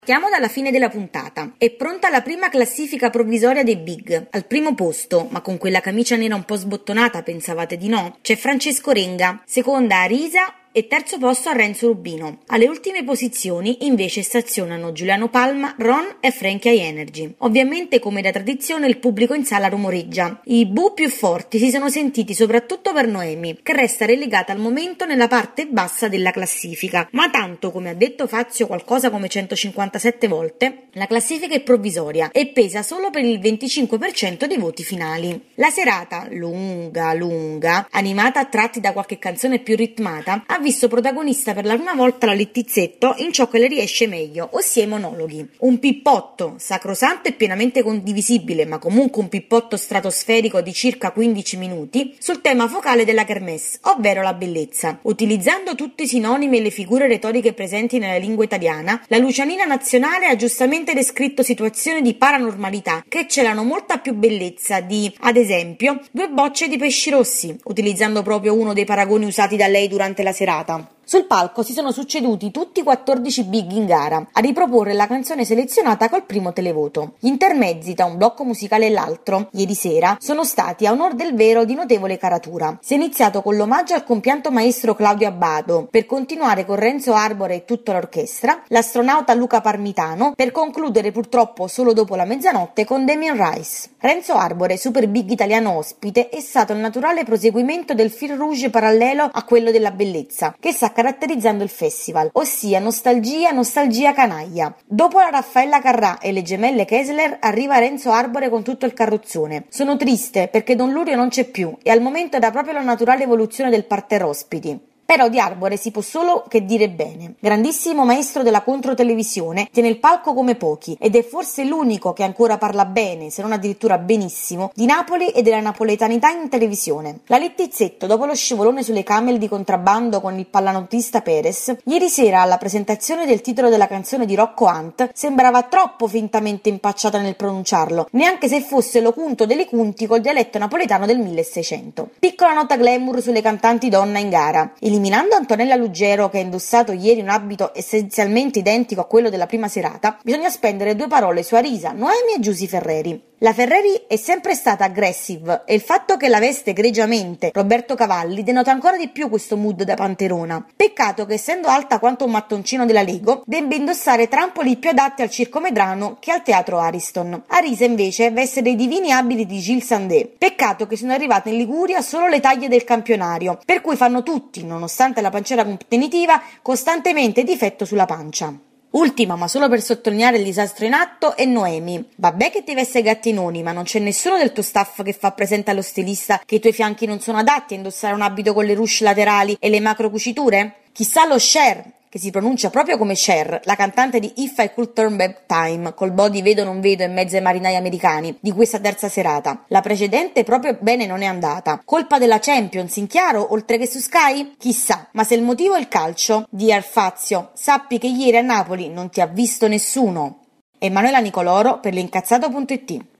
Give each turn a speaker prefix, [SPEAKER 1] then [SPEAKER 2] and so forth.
[SPEAKER 1] Siamo dalla fine della puntata. È pronta la prima classifica provvisoria dei Big. Al primo posto, ma con quella camicia nera un po' sbottonata, pensavate di no? C'è Francesco Renga, seconda Arisa e terzo posto a Renzo Rubino. Alle ultime posizioni invece stazionano Giuliano Palma, Ron e Frankie Energy. Ovviamente, come da tradizione, il pubblico in sala rumoreggia. I bu più forti si sono sentiti soprattutto per Noemi, che resta relegata al momento nella parte bassa della classifica. Ma tanto, come ha detto Fazio qualcosa come 157 volte, la classifica è provvisoria e pesa solo per il 25% dei voti finali. La serata, lunga, animata a tratti da qualche canzone più ritmata, ha visto protagonista per la prima volta la Littizzetto in ciò che le riesce meglio, ossia i monologhi. Un pippotto sacrosanto e pienamente condivisibile, ma comunque un pippotto stratosferico di circa 15 minuti sul tema focale della kermesse, ovvero la bellezza. Utilizzando tutti i sinonimi e le figure retoriche presenti nella lingua italiana, la Lucianina nazionale ha giustamente descritto situazioni di paranormalità che celano molta più bellezza di, ad esempio, 2 bocce di pesci rossi, utilizzando proprio uno dei paragoni usati da lei durante la serata. Sul palco si sono succeduti tutti i 14 big in gara a riproporre la canzone selezionata col primo televoto. Gli intermezzi tra un blocco musicale e l'altro, ieri sera, sono stati a onor del vero di notevole caratura. Si è iniziato con l'omaggio al compianto maestro Claudio Abbado, per continuare con Renzo Arbore e tutta l'orchestra, l'astronauta Luca Parmitano, per concludere purtroppo solo dopo la mezzanotte con Damien Rice. Renzo Arbore, super big italiano ospite, è stato il naturale proseguimento del fil rouge parallelo a quello della bellezza, che sta caratterizzando il festival, ossia nostalgia canaglia. Dopo la Raffaella Carrà e le gemelle Kessler arriva Renzo Arbore con tutto il carrozzone. Sono triste perché Don Lurio non c'è più e al momento dà proprio la naturale evoluzione del parterre ospiti. Però di Arbore si può solo che dire bene. Grandissimo maestro della controtelevisione, tiene il palco come pochi ed è forse l'unico che ancora parla bene, se non addirittura benissimo, di Napoli e della napoletanità in televisione. La Littizzetto, dopo lo scivolone sulle camel di contrabbando con il pallanuotista Perez, ieri sera alla presentazione del titolo della canzone di Rocco Hunt sembrava troppo fintamente impacciata nel pronunciarlo, neanche se fosse locunto delle Cunti col dialetto napoletano del 1600. Piccola nota glamour sulle cantanti donna in gara. Eliminando Antonella Ruggero, che ha indossato ieri un abito essenzialmente identico a quello della prima serata, bisogna spendere 2 parole su Arisa, Noemi e Giusy Ferreri. La Ferreri è sempre stata aggressive e il fatto che la veste egregiamente Roberto Cavalli denota ancora di più questo mood da panterona. Peccato che, essendo alta quanto un mattoncino della Lego, debba indossare trampoli più adatti al Circo Medrano che al Teatro Ariston. Arisa invece veste dei divini abiti di Gilles Sandé. Peccato che sono arrivate in Liguria solo le taglie del campionario, per cui fanno tutti, nonostante la pancera contenitiva, costantemente difetto sulla pancia. Ultima, ma solo per sottolineare il disastro in atto, è Noemi. Vabbè che ti veste gattinoni, ma non c'è nessuno del tuo staff che fa presente allo stilista che i tuoi fianchi non sono adatti a indossare un abito con le ruche laterali e le macro cuciture? Chissà lo Cher, che si pronuncia proprio come Cher, la cantante di If I Could Turn Back Time, col body vedo non vedo in mezzo ai marinai americani, di questa terza serata. La precedente proprio bene non è andata. Colpa della Champions, in chiaro, oltre che su Sky? Chissà, ma se il motivo è il calcio, Dear Fazio, sappi che ieri a Napoli non ti ha visto nessuno. Emanuela Nicoloro per l'incazzato.it.